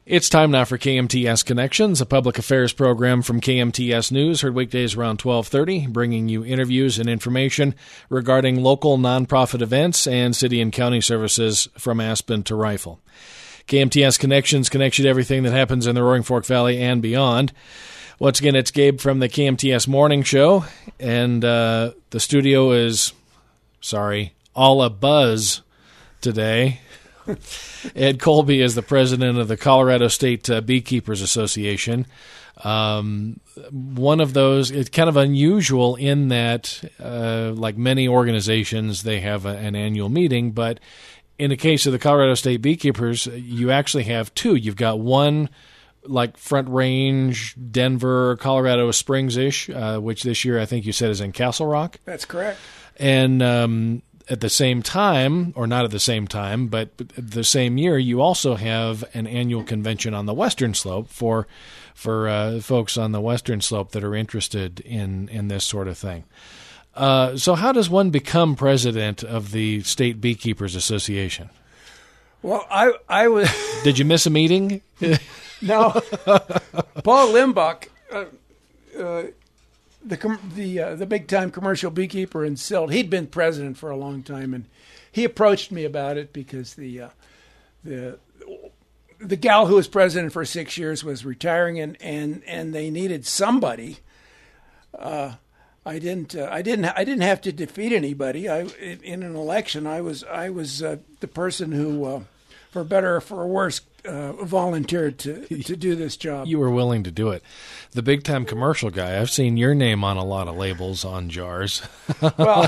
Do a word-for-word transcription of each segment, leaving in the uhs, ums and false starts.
It's time now for K M T S Connections, a public affairs program from K M T S News, heard weekdays around twelve thirty, bringing you interviews and information regarding local nonprofit events and city and county services from Aspen to Rifle. K M T S Connections connects you to everything that happens in the Roaring Fork Valley and beyond. Once again, it's Gabe from the K M T S Morning Show, and uh, the studio is, sorry, all a buzz today. Ed Colby is the president of the Colorado State uh, Beekeepers Association. Um, one of those, it's kind of unusual in that, uh, like many organizations, they have a, an annual meeting, but in the case of the Colorado State Beekeepers, you actually have two. You've got one like Front Range, Denver, Colorado Springs-ish, uh, which this year I think you said is in Castle Rock. That's correct. And um, at the same time, or not at the same time, but the same year, you also have an annual convention on the Western Slope for for uh, folks on the Western Slope that are interested in, in this sort of thing. Uh, so how does one become president of the State Beekeepers Association? Well, I I was... Did you miss a meeting? No. Paul Limbach, uh, uh, the com- the uh, the big time commercial beekeeper in Silt, he'd been president for a long time, and he approached me about it because the uh, the the gal who was president for six years was retiring, and and, and they needed somebody. Uh, I didn't uh, I didn't I didn't have to defeat anybody. I in, in an election I was I was uh, the person who, uh, for better or for worse, Uh, volunteered to to do this job. You were willing to do it. The big time commercial guy, I've seen your name on a lot of labels on jars. Well,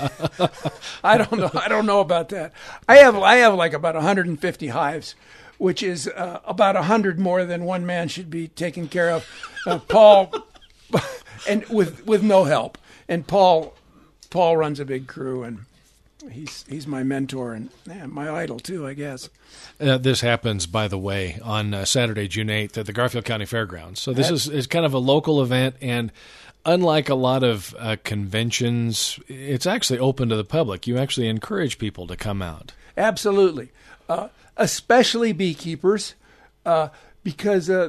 I don't know. I don't know about that. I have I have like about one hundred fifty hives, which is uh, about one hundred more than one man should be taking care of. Uh, Paul, and with with no help. And Paul Paul runs a big crew, and he's he's my mentor and yeah, my idol too, I guess. Uh, this happens, by the way, on uh, Saturday, June eighth at the Garfield County Fairgrounds. So this is, is kind of a local event, and unlike a lot of uh, conventions, it's actually open to the public. You actually encourage people to come out. Absolutely, uh, especially beekeepers, uh, because, uh,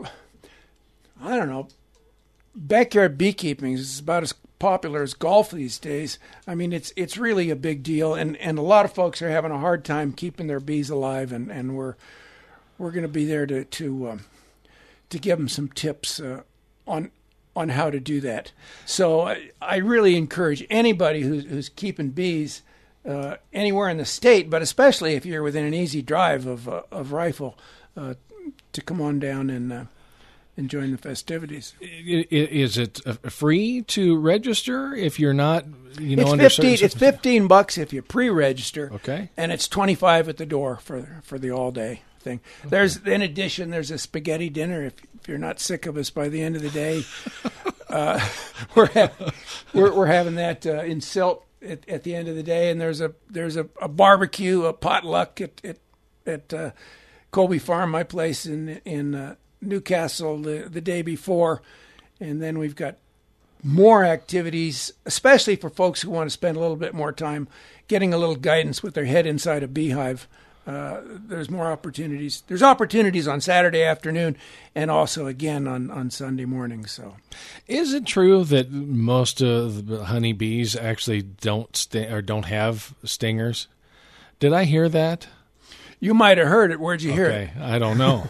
I don't know, backyard beekeeping is about as popular as golf these days. I mean, it's it's really a big deal, and, and a lot of folks are having a hard time keeping their bees alive, and, and we're we're going to be there to to um, to give them some tips uh, on on how to do that. So I, I really encourage anybody who's who's keeping bees uh, anywhere in the state, but especially if you're within an easy drive of uh, of Rifle, uh, to come on down and Uh, and join the festivities. Is it free to register if you're not, you know, it's under fifteen. It's fifteen bucks if you pre-register. Okay, and it's twenty-five at the door for for the all day thing. Okay. There's in addition, there's a spaghetti dinner if if you're not sick of us by the end of the day. uh, we're, ha- we're we're having that uh, in Silt at, at the end of the day, and there's a there's a, a barbecue, a potluck at at, at uh, Colby Farm, my place in in. Uh, Newcastle the, the day before, and then we've got more activities, especially for folks who want to spend a little bit more time getting a little guidance with their head inside a beehive. Uh, there's more opportunities. There's opportunities on Saturday afternoon and also again on, on Sunday morning. So, is it true that most of the honeybees actually don't st- or don't have stingers? Did I hear that? You might have heard it. Where'd you okay, hear it? I don't know.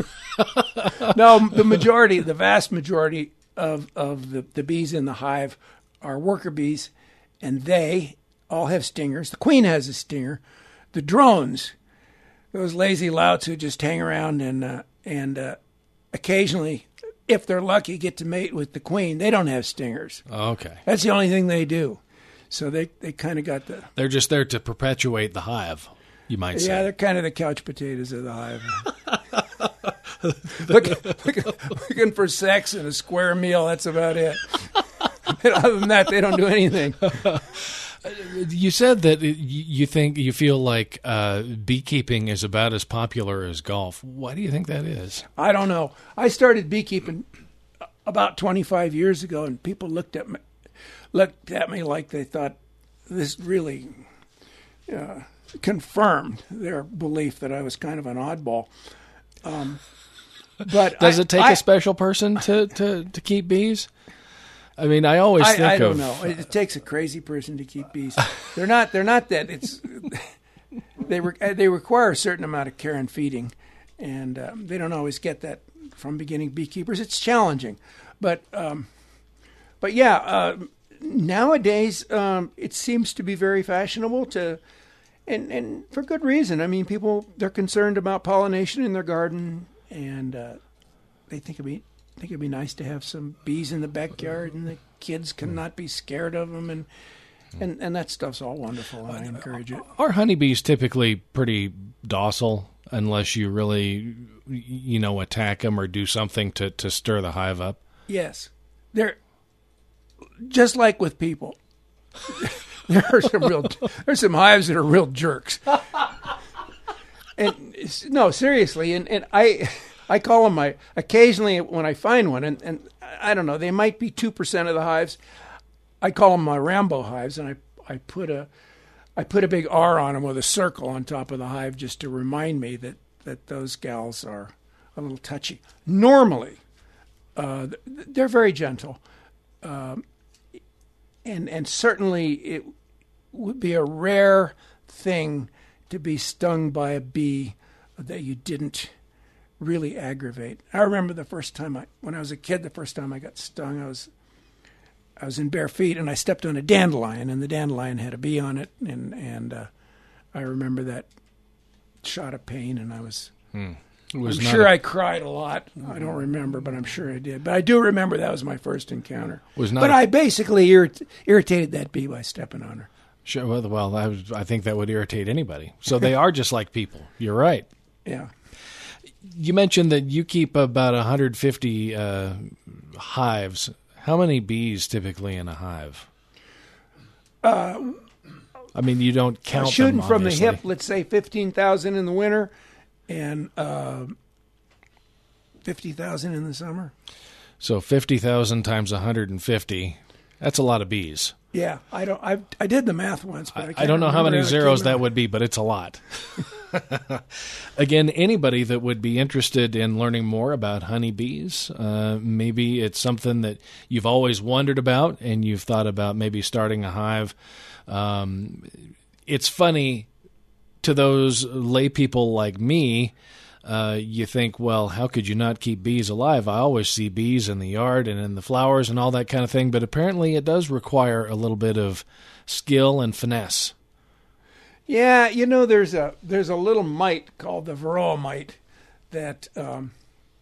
No, the majority, the vast majority of, of the, the bees in the hive are worker bees, and they all have stingers. The queen has a stinger. The drones, those lazy louts who just hang around and uh, and uh, occasionally, if they're lucky, get to mate with the queen, they don't have stingers. Okay. That's the only thing they do. So they, they kind of got the... They're just there to perpetuate the hive, you might say. Yeah, they're kind of the couch potatoes of the hive. Look, look, looking for sex and a square meal, that's about it. Other than that, they don't do anything. You said that you think you feel like uh, beekeeping is about as popular as golf. Why do you think that is? I don't know. I started beekeeping about twenty-five years ago, and people looked at me, looked at me like they thought this really uh, confirmed their belief that I was kind of an oddball. Um, but does I, it take I, a special person to, to, to keep bees? I mean, I always I, think I don't of, know. It, it takes a crazy person to keep bees. They're not. They're not that. It's they re, they require a certain amount of care and feeding, and um, they don't always get that from beginning beekeepers. It's challenging, but um, but yeah. Uh, nowadays, um, it seems to be very fashionable to, and and for good reason. I mean, people they're concerned about pollination in their garden, and uh, they think it'd be. I think it'd be nice to have some bees in the backyard, and the kids can not be scared of them, and and, and that stuff's all wonderful, and I encourage it. Are honeybees typically pretty docile unless you really, you know, attack them or do something to, to stir the hive up? Yes, they're just like with people. There are some real there's some hives that are real jerks, and no, seriously, and and I. I call them my, occasionally when I find one, and, and I don't know, they might be two percent of the hives. I call them my Rambo hives, and I, I put a I put a big R on them with a circle on top of the hive just to remind me that, that those gals are a little touchy. Normally, uh, they're very gentle, um, and and certainly it would be a rare thing to be stung by a bee that you didn't really aggravate. I remember the first time I, when I was a kid, the first time I got stung, I was, I was in bare feet and I stepped on a dandelion, and the dandelion had a bee on it, and and uh, I remember that shot of pain, and I was, hmm. was I'm sure a, I cried a lot. I don't remember, but I'm sure I did. But I do remember that was my first encounter. Was not but a, I basically irrit- irritated that bee by stepping on her. Sure. Well, well I, was, I think that would irritate anybody. So they are just like people. You're right. Yeah. You mentioned that you keep about one hundred fifty uh, hives. How many bees typically in a hive? Uh, I mean, you don't count uh, shooting them, from obviously. the hip. Let's say fifteen thousand in the winter, and uh, fifty thousand in the summer. So fifty thousand times one hundred fifty. That's a lot of bees. Yeah, I don't. I I did the math once, but I, can't I don't know how many how zeros that would be, but it's a lot. Again, anybody that would be interested in learning more about honeybees, uh, maybe it's something that you've always wondered about and you've thought about maybe starting a hive. Um, it's funny to those lay people like me. Uh, you think, well, how could you not keep bees alive? I always see bees in the yard and in the flowers and all that kind of thing, but apparently it does require a little bit of skill and finesse. Yeah, you know, there's a there's a little mite called the varroa mite that um,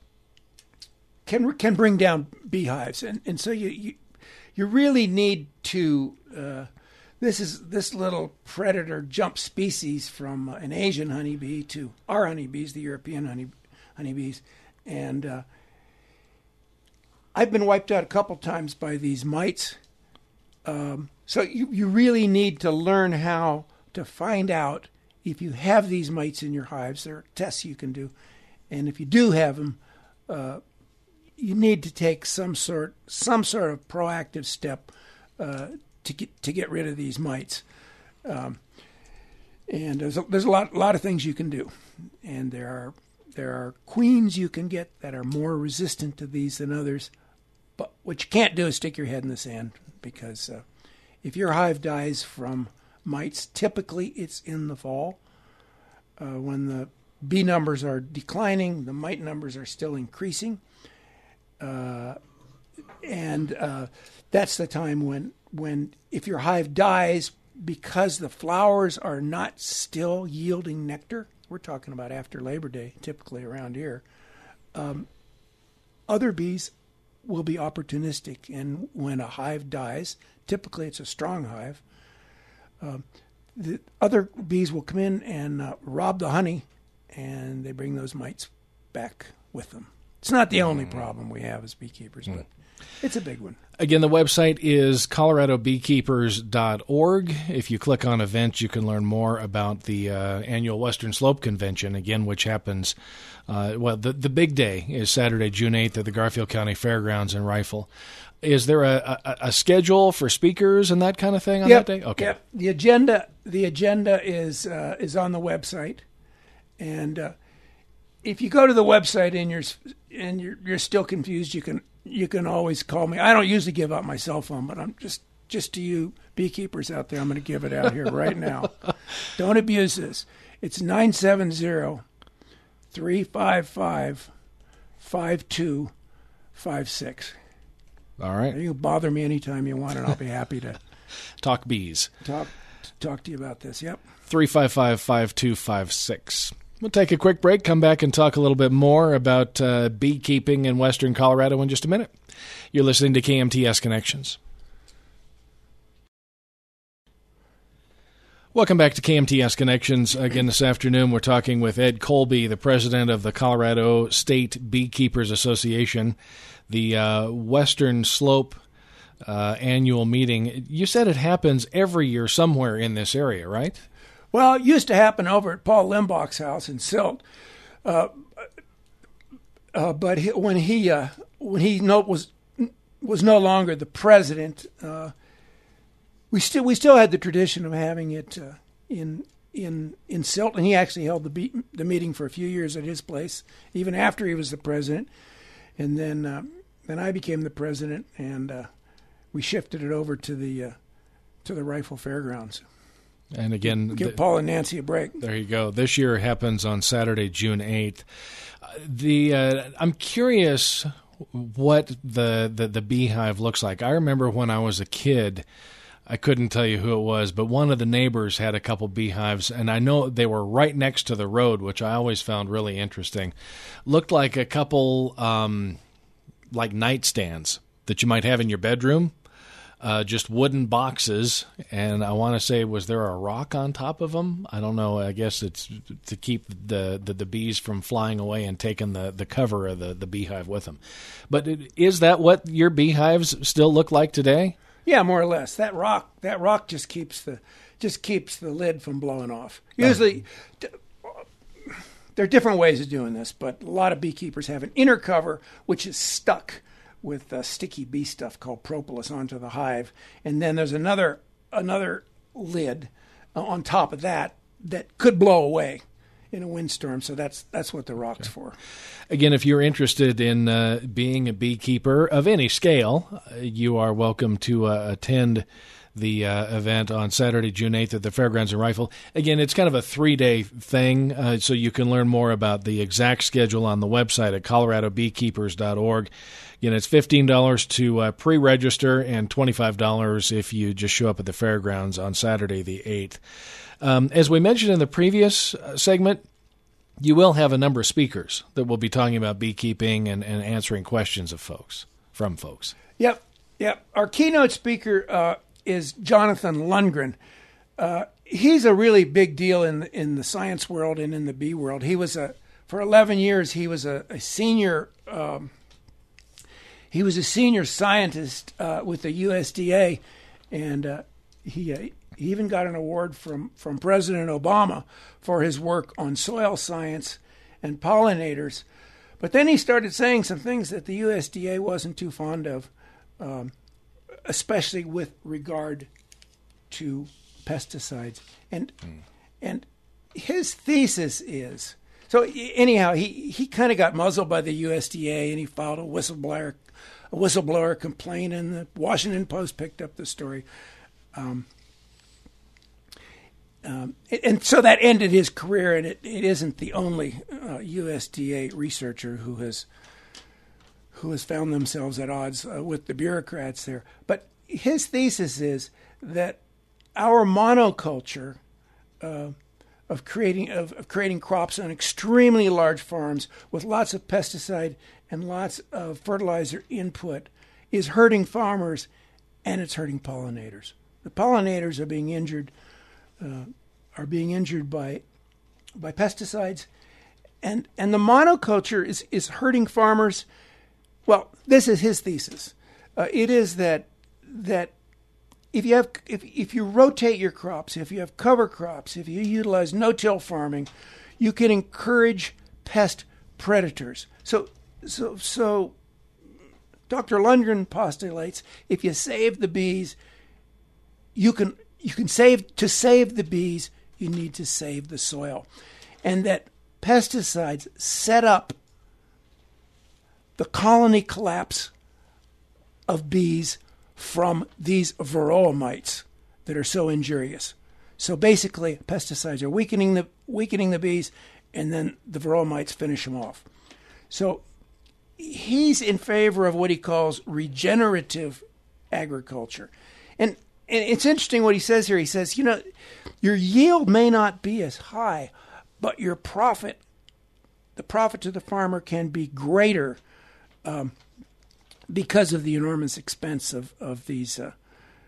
can can bring down beehives, and and so you you, you really need to. Uh, this is this little predator jump species from uh, an Asian honeybee to our honeybees, the European honey honeybees, and uh, I've been wiped out a couple times by these mites. Um, so you you really need to learn how to find out if you have these mites in your hives. There are tests you can do, and if you do have them, uh, you need to take some sort some sort of proactive step uh, to get to get rid of these mites. Um, and there's a, there's a lot lot of things you can do, and there are there are queens you can get that are more resistant to these than others. But what you can't do is stick your head in the sand, because uh, if your hive dies from mites, typically it's in the fall uh, when the bee numbers are declining, the mite numbers are still increasing, uh, and uh, that's the time when when if your hive dies because the flowers are not still yielding nectar. We're talking about after Labor Day, typically around here. Um, other bees will be opportunistic, and when a hive dies, typically it's a strong hive. Um, the other bees will come in and uh, rob the honey, and they bring those mites back with them. It's not the only problem we have as beekeepers, but it's a big one. Again, the website is colorado beekeepers dot org. If you click on events, you can learn more about the uh, annual Western Slope Convention, again, which happens, uh, well, the, the big day is Saturday, June eighth at the Garfield County Fairgrounds in Rifle. Is there a, a, a schedule for speakers and that kind of thing on yep, that day? Okay. Yep. The agenda the agenda is uh, is on the website, and uh, if you go to the website and you're and you're, you're still confused, you can you can always call me. I don't usually give out my cell phone, but I'm just just to you beekeepers out there, I'm going to give it out here right now. Don't abuse this. It's nine seven zero, three five five, five two five six. All right. You can bother me anytime you want, and I'll be happy to talk bees. Talk talk to you about this. Yep. three five five, five two five six. We'll take a quick break, come back and talk a little bit more about uh, beekeeping in western Colorado in just a minute. You're listening to K M T S Connections. Welcome back to K M T S Connections. Again, this afternoon we're talking with Ed Colby, the president of the Colorado State Beekeepers Association, the uh, Western Slope uh, annual meeting. You said it happens every year somewhere in this area, right? Well, it used to happen over at Paul Limbach's house in Silt, uh, uh, but he, when he uh, when he no, was was no longer the president, uh, we still we still had the tradition of having it uh, in in in Silt, and he actually held the be- the meeting for a few years at his place, even after he was the president, and then uh, then I became the president, and uh, we shifted it over to the uh, to the Rifle Fairgrounds. And again, give Paul and Nancy a break. There you go. This year happens on Saturday, June eighth. Uh, the uh, I'm curious what the, the the beehive looks like. I remember when I was a kid, I couldn't tell you who it was, but one of the neighbors had a couple beehives, and I know they were right next to the road, which I always found really interesting. Looked like a couple um, like nightstands that you might have in your bedroom. Uh, just wooden boxes, and I want to say, was there a rock on top of them? I don't know. I guess it's to keep the, the, the bees from flying away and taking the, the cover of the, the beehive with them. But it, is that what your beehives still look like today? Yeah, more or less. That rock that rock just keeps the just keeps the lid from blowing off. Usually, oh. There are different ways of doing this, but a lot of beekeepers have an inner cover which is stuck with uh, sticky bee stuff called propolis onto the hive, and then there's another another lid uh, on top of that that could blow away in a windstorm. So that's that's what the rock's okay. for. Again, if you're interested in uh, being a beekeeper of any scale, uh, you are welcome to uh, attend the uh, event on Saturday, June eighth at the Fairgrounds and Rifle. Again, it's kind of a three-day thing, uh, so you can learn more about the exact schedule on the website at colorado beekeepers dot org. Again, it's fifteen dollars to uh, pre-register and twenty-five dollars if you just show up at the fairgrounds on Saturday the eighth. Um, as we mentioned in the previous segment, you will have a number of speakers that will be talking about beekeeping and, and answering questions of folks, from folks. Yep, yep. Our keynote speaker uh, is Jonathan Lundgren. Uh, he's a really big deal in the, in the science world and in the bee world. He was a for eleven years. He was a, a senior. Um, he was a senior scientist uh, with the U S D A, and uh, he, uh, he even got an award from from President Obama for his work on soil science and pollinators. But then he started saying some things that the U S D A wasn't too fond of. Um, especially with regard to pesticides. And mm. and his thesis is, so anyhow, he, he kind of got muzzled by the U S D A, and he filed a whistleblower a whistleblower complaint, and the Washington Post picked up the story. Um, um, and so that ended his career, and it, it isn't the only uh, U S D A researcher who has who has found themselves at odds uh, with the bureaucrats there. But his thesis is that our monoculture uh, of creating of, of creating crops on extremely large farms with lots of pesticide and lots of fertilizer input is hurting farmers, and it's hurting pollinators. The pollinators are being injured uh, are being injured by by pesticides, and and the monoculture is is hurting farmers. Well, this is his thesis. Uh, it is that that if you have if if you rotate your crops, if you have cover crops, if you utilize no-till farming, you can encourage pest predators. So so so Doctor Lundgren postulates if you save the bees, you can you can save to save the bees, you need to save the soil. And that pesticides set up the colony collapse of bees from these varroa mites that are so injurious. So basically, pesticides are weakening the weakening the bees, and then the varroa mites finish them off. So he's in favor of what he calls regenerative agriculture. And, and it's interesting what he says here. He says, you know, your yield may not be as high, but your profit, the profit to the farmer can be greater um, because of the enormous expense of, of these uh,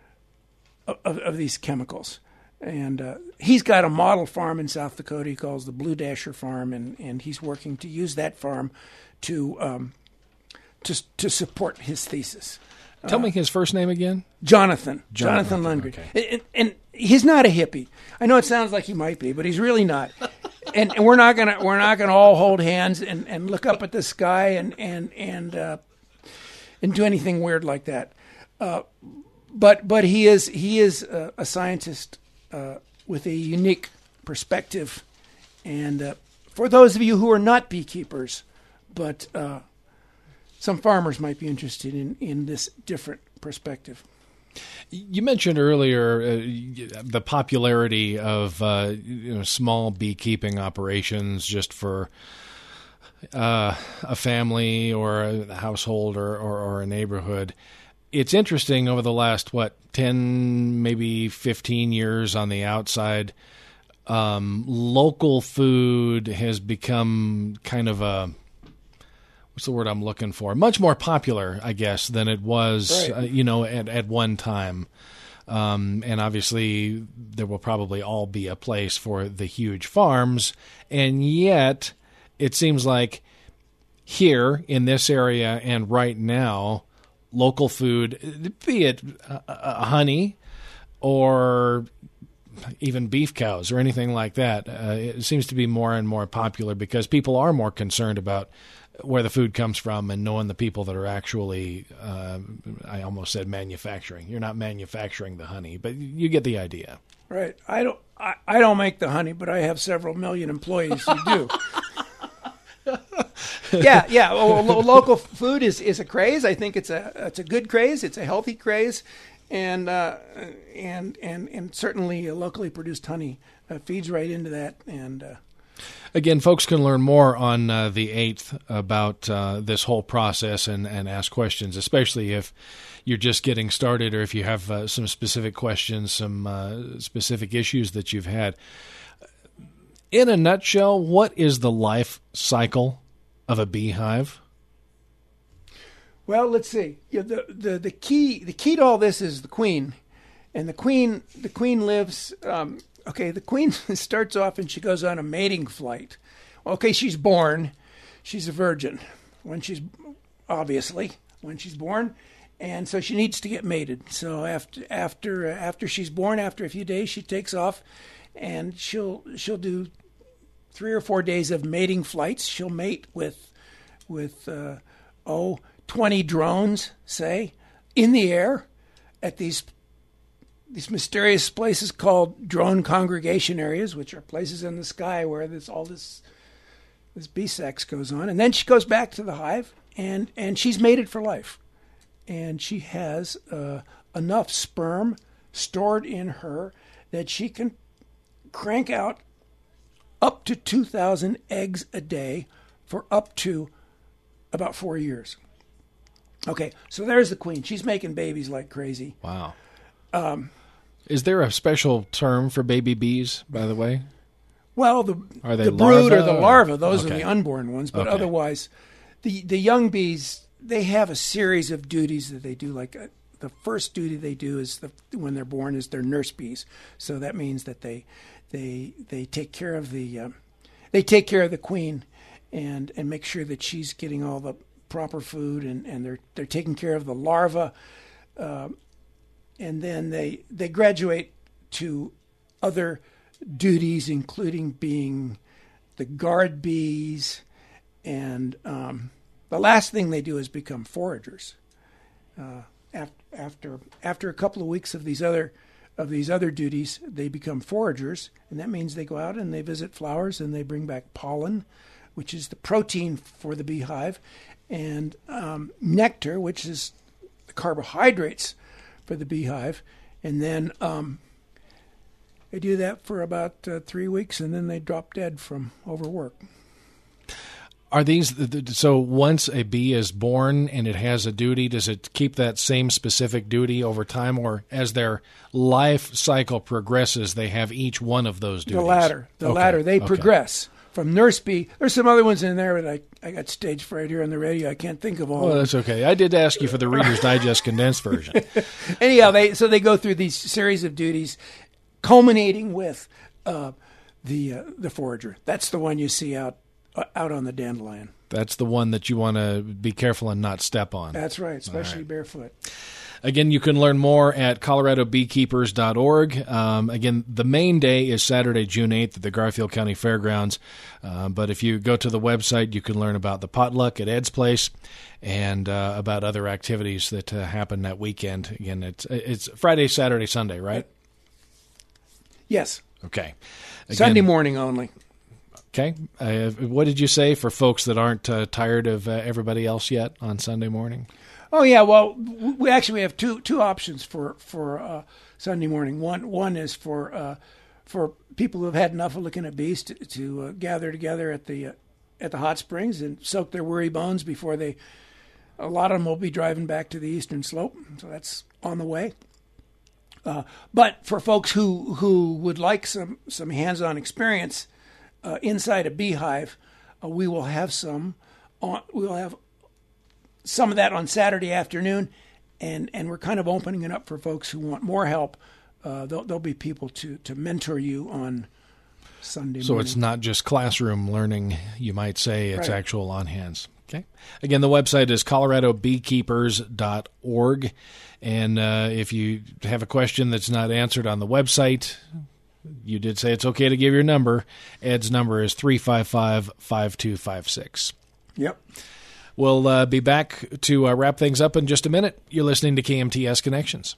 of, of these chemicals. And uh, he's got a model farm in South Dakota he calls the Blue Dasher Farm, and, and he's working to use that farm to um, to to support his thesis. Tell uh, me his first name again. Jonathan. Jonathan, Jonathan Lundgren. okay. And, and he's not a hippie. I know it sounds like he might be, but he's really not. and, and we're not gonna we're not gonna all hold hands and, and look up at the sky and and and uh, and do anything weird like that. Uh, but but he is he is a, a scientist uh, with a unique perspective, and uh, for those of you who are not beekeepers, but uh, some farmers might be interested in, in this different perspective. You mentioned earlier uh, the popularity of uh, you know, small beekeeping operations just for uh, a family or a household or, or, or a neighborhood. It's interesting over the last, what, ten, maybe fifteen years on the outside, um, local food has become kind of a, what's the word I'm looking for? Much more popular, I guess, than it was, right. uh, you know, at, at one time. Um, and obviously, there will probably all be a place for the huge farms. And yet, it seems like here in this area and right now, local food, be it uh, uh, honey or even beef cows or anything like that, uh, it seems to be more and more popular because people are more concerned about where the food comes from and knowing the people that are actually, uh, I almost said manufacturing. You're not manufacturing the honey, but you get the idea. Right. I don't. I, I don't make the honey, but I have several million employees who do. yeah, yeah. Well, lo- local food is, is a craze. I think it's a it's a good craze. It's a healthy craze, and uh, and and and certainly locally produced honey uh, feeds right into that. And uh, again, folks can learn more on uh, the eighth about uh, this whole process and, and ask questions, especially if you're just getting started or if you have uh, some specific questions, some uh, specific issues that you've had. In a nutshell, what is the life cycle of a beehive? Well, let's see. Yeah, the, the the key the key to all this is the queen, and the queen the queen lives. Um, okay, the queen starts off and she goes on a mating flight. Okay, she's born, she's a virgin when she's obviously when she's born, and so she needs to get mated. So after after after she's born, after a few days, she takes off, and she'll she'll do three or four days of mating flights. She'll mate with, with uh, oh, twenty drones, say, in the air at these these mysterious places called drone congregation areas, which are places in the sky where this all this this bee sex goes on. And then she goes back to the hive, and, and she's mated for life. And she has uh, enough sperm stored in her that she can crank out up to two thousand eggs a day for up to about four years. Okay, so there's the queen. She's making babies like crazy. Wow. Um, Is there a special term for baby bees, by the way? Well, the, Are they the brood larvae or the larvae, those okay. are the unborn ones. But okay. otherwise, the, the young bees, they have a series of duties that they do. Like a, the first duty they do is the, when they're born is they're nurse bees. So that means that they... They they take care of the um, they take care of the queen, and, and make sure that she's getting all the proper food, and, and they're they're taking care of the larva, uh, and then they they graduate to other duties, including being the guard bees, and um, the last thing they do is become foragers. Uh, after after after a couple of weeks of these other of these other duties, they become foragers, and that means they go out and they visit flowers and they bring back pollen, which is the protein for the beehive, and um, nectar, which is the carbohydrates for the beehive, and then um, they do that for about uh, three weeks, and then they drop dead from overwork. Are these, so once a bee is born and it has a duty, does it keep that same specific duty over time, or as their life cycle progresses, they have each one of those duties? The latter. The okay. latter. They okay. progress. From nurse bee, there's some other ones in there, but I, I got stage fright here on the radio. I can't think of all Well, of them. that's okay. I did ask you for the Reader's Digest condensed version. Anyhow, they so they go through these series of duties, culminating with uh, the uh, the forager. That's the one you see out uh, out on the dandelion. That's the one that you want to be careful and not step on. That's right, especially right. barefoot. Again, you can learn more at colorado beekeepers dot org. Um, again, the main day is Saturday, June eighth at the Garfield County Fairgrounds. Uh, but if you go to the website, you can learn about the potluck at Ed's Place and uh, about other activities that uh, happen that weekend. Again, it's it's Friday, Saturday, Sunday, right? Yes. Okay. Again, Sunday morning only. Okay. Uh, what did you say for folks that aren't uh, tired of uh, everybody else yet on Sunday morning? Oh yeah, well, we actually have two two options for for uh, Sunday morning. One one is for uh, for people who have had enough of looking at bees to, to uh, gather together at the uh, at the hot springs and soak their worry bones before they. A lot of them will be driving back to the eastern slope, so that's on the way. Uh, but for folks who who would like some some hands-on experience uh, inside a beehive, uh, we will have some. On, we will have. Some of that on Saturday afternoon, and, and we're kind of opening it up for folks who want more help. Uh, there'll, there'll be people to, to mentor you on Sunday So morning. it's not just classroom learning, you might say, it's Right. actual on hands. Okay. Again, the website is colorado beekeepers dot org. And uh, if you have a question that's not answered on the website, you did say it's okay to give your number. Ed's number is three five five, five two five six. Yep. We'll uh, be back to uh, wrap things up in just a minute. You're listening to K M T S Connections.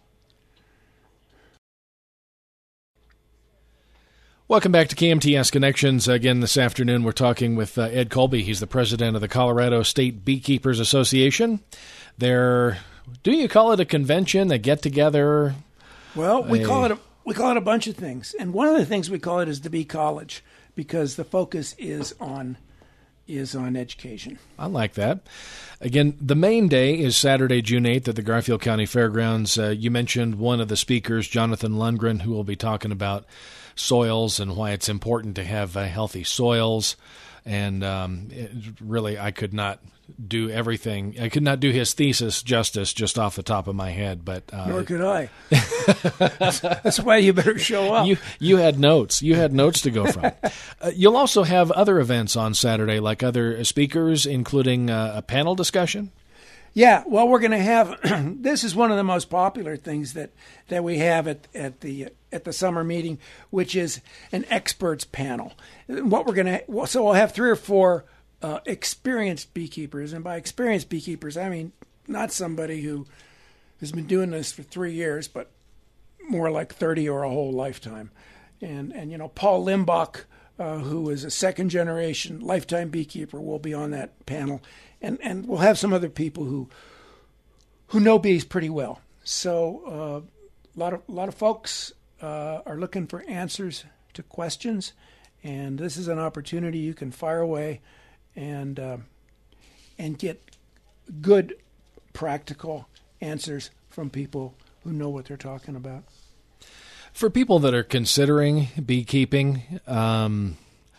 Welcome back to K M T S Connections. Again, this afternoon we're talking with uh, Ed Colby. He's the president of the Colorado State Beekeepers Association. They're, do you call it a convention, a get-together? Well, we a, call it a, we call it a bunch of things, and one of the things we call it is the Bee College because the focus is on is on education. I like that. Again, the main day is Saturday, June eighth at the Garfield County Fairgrounds. Uh, you mentioned one of the speakers, Jonathan Lundgren, who will be talking about soils and why it's important to have uh, healthy soils. And um, it, really, I could not do everything. I could not do his thesis justice just off the top of my head. But uh, Nor could I. that's, that's why you better show up. You you had notes. You had notes to go from. uh, you'll also have other events on Saturday, like other speakers, including uh, a panel discussion. Yeah, well, we're going to have. This is one of the most popular things that, that we have at at the at the summer meeting, which is an experts panel. What we're going to so we'll have three or four uh, experienced beekeepers, and by experienced beekeepers, I mean not somebody who has been doing this for three years, but more like thirty or a whole lifetime. And and you know, Paul Limbach, uh, who is a second generation lifetime beekeeper, will be on that panel. And and we'll have some other people who who know bees pretty well. So uh, a lot of a lot of folks uh, are looking for answers to questions, and this is an opportunity you can fire away and uh, and get good practical answers from people who know what they're talking about. For people that are considering beekeeping, um,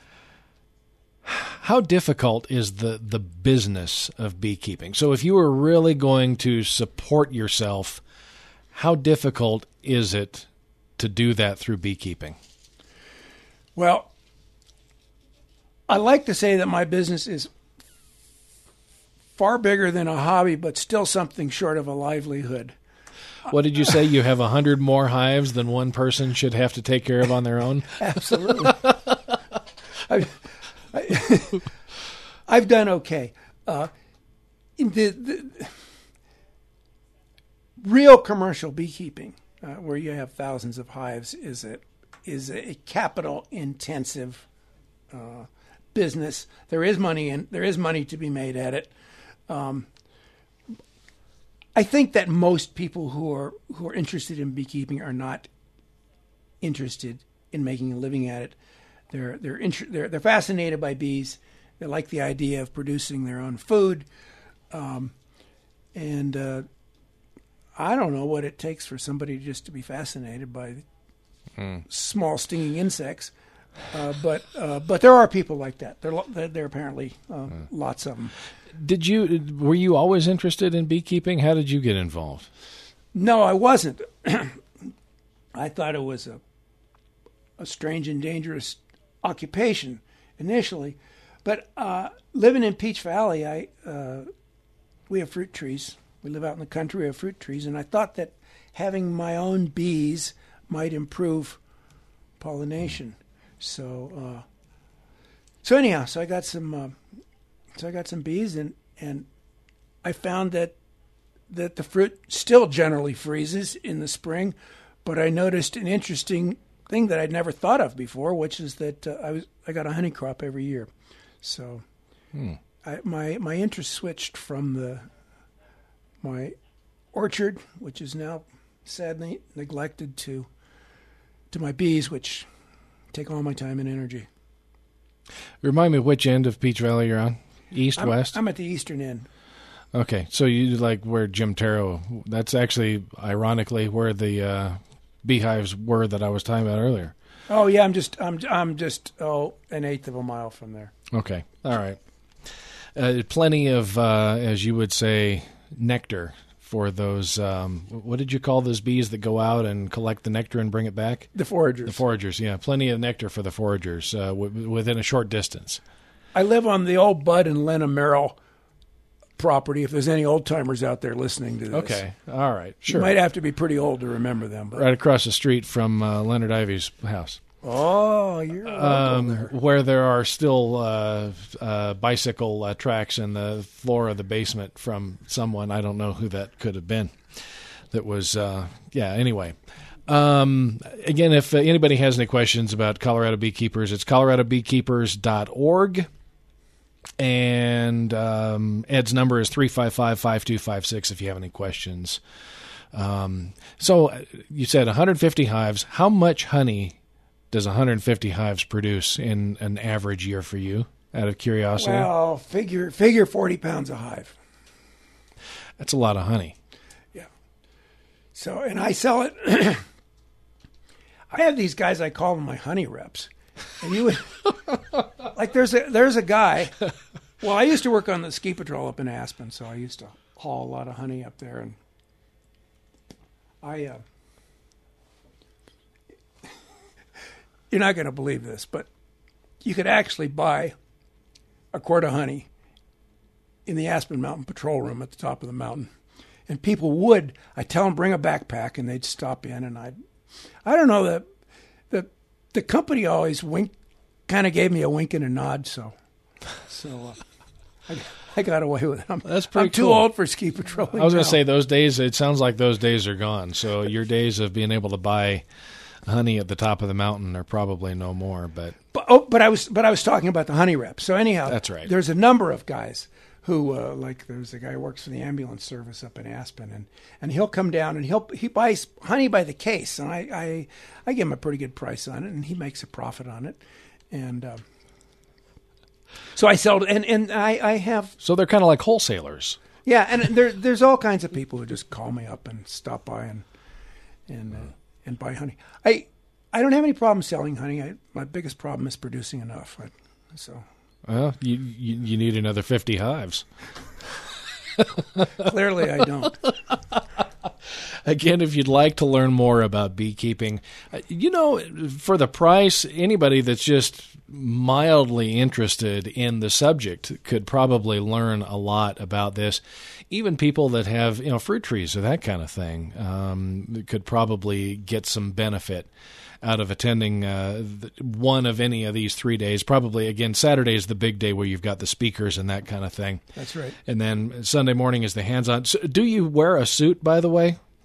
how difficult is the, the business of beekeeping? So if you were really going to support yourself, how difficult is it to do that through beekeeping? Well, I like to say that my business is far bigger than a hobby, but still something short of a livelihood. What did you say? You have a hundred more hives than one person should have to take care of on their own? Absolutely. I, I, I've done okay. Uh, the, the real commercial beekeeping, uh, where you have thousands of hives, is a is a capital intensive uh, business. There is money in there is money to be made at it. Um, I think that most people who are who are interested in beekeeping are not interested in making a living at it. They're they're int- they're they're fascinated by bees. They like the idea of producing their own food, um, and uh, I don't know what it takes for somebody just to be fascinated by mm. small stinging insects. Uh, but uh, but there are people like that. There there, there are apparently uh, mm. lots of them. Did you were you always interested in beekeeping? How did you get involved? No, I wasn't. I thought it was a a strange and dangerous occupation initially, but uh, living in Peach Valley, I uh, we have fruit trees. We live out in the country. We have fruit trees, and I thought that having my own bees might improve pollination. So, uh, so anyhow, so I got some, uh, so I got some bees, and, and I found that that the fruit still generally freezes in the spring, but I noticed an interesting thing that I'd never thought of before, which is that uh, I was I got a honey crop every year. So, hmm. I, my my interest switched from the my orchard, which is now sadly neglected, to to my bees, which take all my time and energy. Remind me which end of Peach Valley you're on? East, I'm, west? I'm at the eastern end. Okay, so you like where Jim Taro, that's actually, ironically, where the uh, beehives were that I was talking about earlier. Oh, yeah, I'm just, I'm, I'm just, oh, an eighth of a mile from there. Okay, all right. Uh, plenty of, uh, as you would say, nectar for those, um, what did you call those bees that go out and collect the nectar and bring it back? The foragers. The foragers, yeah. Plenty of nectar for the foragers uh, w- within a short distance. I live on the old Bud and Lena Merrill property, if there's any old-timers out there listening to this. Okay, all right, sure. You might have to be pretty old to remember them. But. Right across the street from uh, Leonard Ivy's house. Oh, you're um, there. Where there are still uh, uh, bicycle uh, tracks in the floor of the basement from someone. I don't know who that could have been. That was, uh, yeah, anyway. Um, again, if uh, anybody has any questions about Colorado Beekeepers, it's colorado beekeepers dot org. And um, Ed's number is three five five, five two five six if you have any questions. Um, so you said one hundred fifty hives. How much honey does one hundred fifty hives produce in an average year for you, out of curiosity? Well, figure figure forty pounds a hive. That's a lot of honey. Yeah. So, and I sell it. I have these guys, I call them my honey reps. And you would, like there's a there's a guy. Well, I used to work on the ski patrol up in Aspen, so I used to haul a lot of honey up there, and I. Uh, you're not going to believe this, but you could actually buy a quart of honey in the Aspen Mountain Patrol Room at the top of the mountain, and people would. I tell them bring a backpack, and they'd stop in, and I'd. I don't know the the. The company always winked, kind of gave me a wink and a nod, so so uh, I, I got away with it. I'm, That's pretty I'm too cool. old for ski patrolling. I was going now. to say those days. It sounds like those days are gone. So your days of being able to buy honey at the top of the mountain are probably no more. But but, oh, but I was but I was talking about the honey rep. So anyhow, that's right. There's a number of guys who uh, like there's a guy who works for the ambulance service up in Aspen, and, and he'll come down and he'll he buys honey by the case, and I, I I give him a pretty good price on it, and he makes a profit on it, and uh, so I sell and and I, I have so they're kind of like wholesalers. Yeah, and there there's all kinds of people who just call me up and stop by and and uh, and buy honey. I I don't have any problem selling honey. I, my biggest problem is producing enough. I, so. Well, you, you you need another fifty hives. Clearly, I don't. Again, if you'd like to learn more about beekeeping, you know, for the price, anybody that's just mildly interested in the subject could probably learn a lot about this. Even people that have, you know, fruit trees or that kind of thing um, could probably get some benefit out of attending uh, one of any of these three days. Probably, again, Saturday is the big day where you've got the speakers and that kind of thing. That's right. And then Sunday morning is the hands-on. So do you wear a suit, by the way?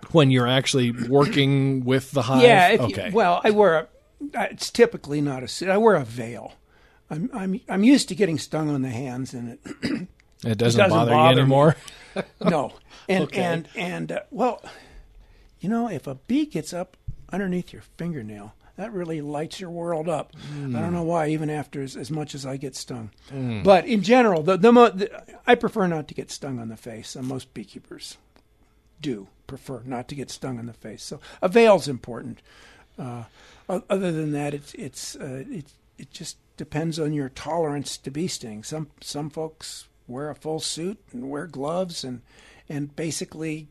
When you're actually working with the hive? Yeah. If okay. You, well, I wear a. It's typically not a suit. I wear a veil. I'm I'm I'm used to getting stung on the hands, and it it doesn't, it doesn't bother, bother you anymore. No, and Okay. and and uh, well, you know, if a bee gets up underneath your fingernail, that really lights your world up. Mm. I don't know why, even after as, as much as I get stung. Mm. But in general, the, the, mo- the I prefer not to get stung on the face. And most beekeepers do prefer not to get stung on the face. So a veil's important. Uh, other than that, it's it's uh, it it just depends on your tolerance to bee sting. Some some folks wear a full suit and wear gloves and and basically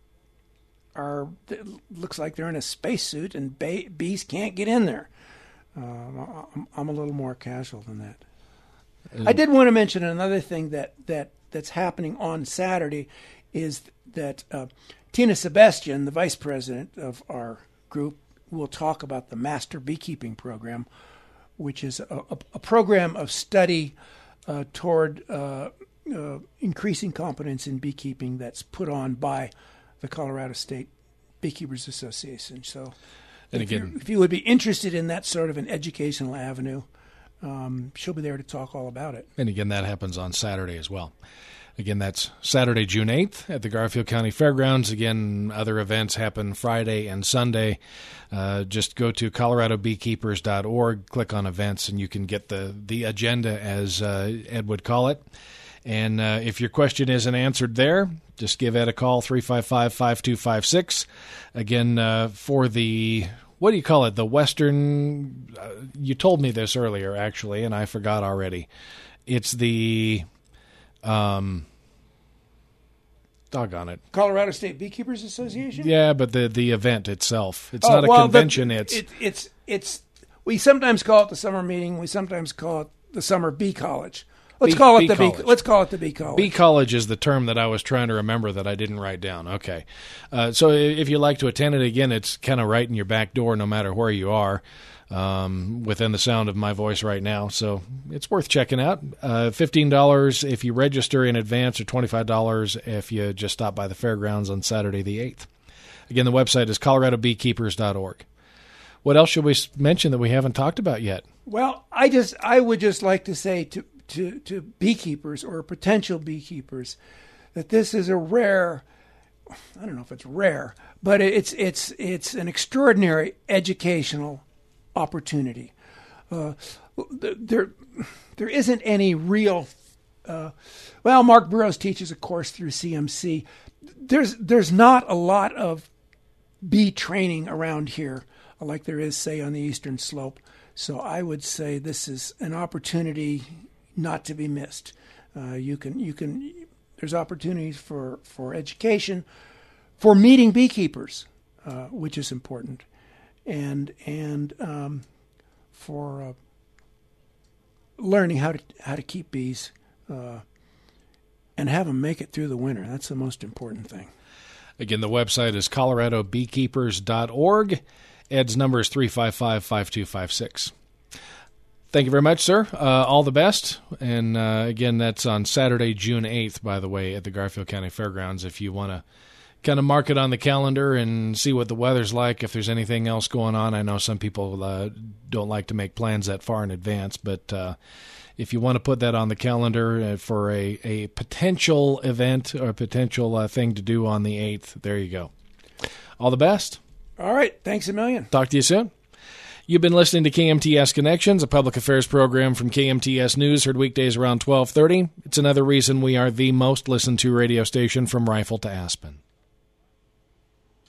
are it looks like they're in a spacesuit and ba- bees can't get in there. Uh, I'm, I'm a little more casual than that. Mm. I did want to mention another thing that, that that's happening on Saturday is that uh, Tina Sebastian, the vice president of our group, will talk about the Master Beekeeping Program, which is a, a, a program of study uh, toward uh, uh, increasing competence in beekeeping that's put on by the Colorado State Beekeepers Association. So and if, again, you, if you would be interested in that sort of an educational avenue, um, she'll be there to talk all about it. And again, that happens on Saturday as well. Again, that's Saturday, June eighth at the Garfield County Fairgrounds. Again, other events happen Friday and Sunday. Uh, just go to colorado beekeepers dot org, click on events, and you can get the, the agenda, as uh, Ed would call it. And uh, if your question isn't answered there, just give Ed a call, three five five, five two five six. Again, uh, for the, what do you call it, the Western, uh, you told me this earlier, actually, and I forgot already. It's the... Um, doggone it. Colorado State Beekeepers Association? Yeah, but the, the event itself. It's oh, not a well, convention. The, it's, it, it's it's we sometimes call it the summer meeting. We sometimes call it the summer bee college. Let's bee, call it bee the college. bee. Let's call it the bee college. Bee college is the term that I was trying to remember that I didn't write down. Okay, uh, so if you'd like to attend it again, it's kind of right in your back door, no matter where you are. Um, within the sound of my voice right now. So it's worth checking out. Uh, fifteen dollars if you register in advance, or twenty-five dollars if you just stop by the fairgrounds on Saturday the eighth. Again, the website is colorado beekeepers dot org. What else should we mention that we haven't talked about yet? Well, I just I would just like to say to, to, to beekeepers or potential beekeepers that this is a rare, I don't know if it's rare, but it's it's it's an extraordinary educational opportunity. Uh, there, there isn't any real. Uh, well, Mark Burrows teaches a course through C M C. There's there's not a lot of bee training around here, like there is, say, on the Eastern Slope. So I would say this is an opportunity not to be missed. Uh, you can you can. There's opportunities for for education, for meeting beekeepers, uh, which is important. And and um, for uh, learning how to how to keep bees uh, and have them make it through the winter. That's the most important thing. Again, the website is colorado beekeepers dot org. Ed's number is three five five, five two five six. Thank you very much, sir. Uh, all the best. And uh, again, that's on Saturday, June eighth, by the way, at the Garfield County Fairgrounds. If you want to kind of mark it on the calendar and see what the weather's like, if there's anything else going on. I know some people uh, don't like to make plans that far in advance, but uh, if you want to put that on the calendar for a, a potential event or a potential uh, thing to do on the eighth, there you go. All the best. All right. Thanks a million. Talk to you soon. You've been listening to K M T S Connections, a public affairs program from K M T S News, heard weekdays around twelve thirty. It's another reason we are the most listened to radio station from Rifle to Aspen.